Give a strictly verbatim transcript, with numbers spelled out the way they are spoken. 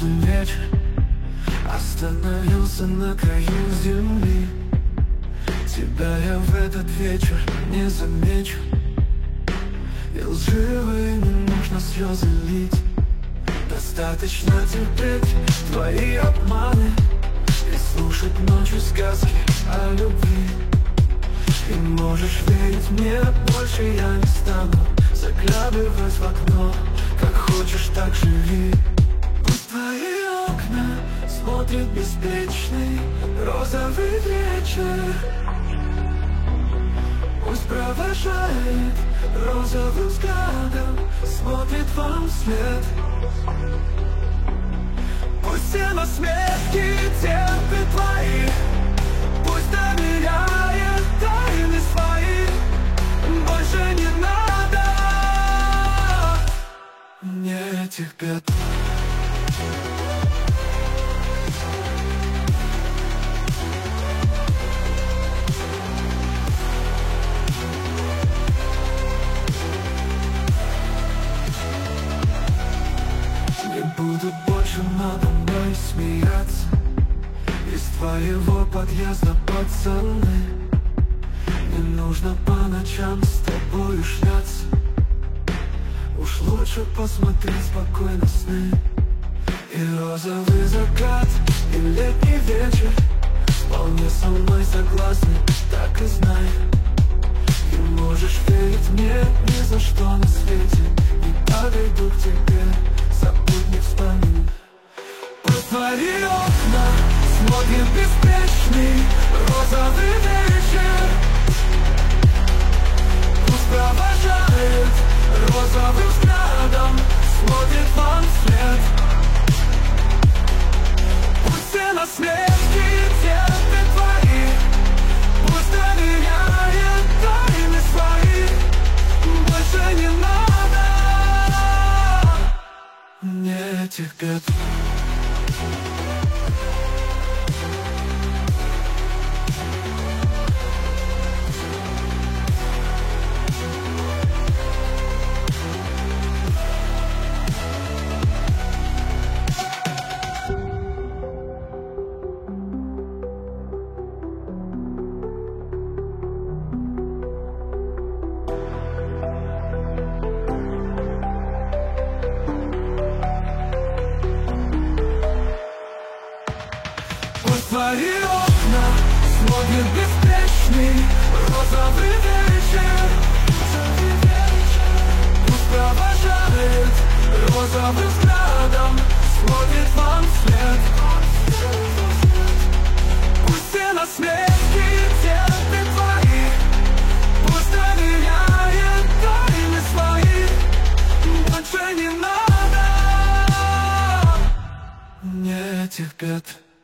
нежный вечер остановился на краю земли. Тебя я в этот вечер не замечу, и лживые не нужно слезы лить. Достаточно терпеть твои обманы и слушать ночью сказки о любви. И можешь верить мне, больше я не стану заглядывать в окно. Как хочешь, так живи. Пусть твои окна смотрит беспечный розовый вечер, пусть провожает розовым взглядом, смотрит вам вслед. Пусть все насмешки терпит твои, пусть доверяет тайны свои. Больше не надо мне этих бед. Не буду больше надо мной смеяться из твоего подъезда, пацаны. Не нужно по ночам с тобою шляться, уж лучше посмотри спокойно сны. И розовый закат, и летний вечер вполне со мной согласны, так и знай. И можешь верить мне, ни за что на свете не подойду к тебе, забудь, не вспомни. Пусть твои окна смотрит беспечный розовый вечер, пусть провожает розовым взглядом, смотрит вам вслед. Пусть все насмешки терпит твои, пусть доверяет тайны свои. Больше не надо мне этих бед. Твои окна смотрит беспечный розовый вечер, пусть провожает розовым взглядом, смотрит вам вслед. Пусть все насмешки терпит твои, пусть доверяет тайны свои. Больше не надо мне этих бед.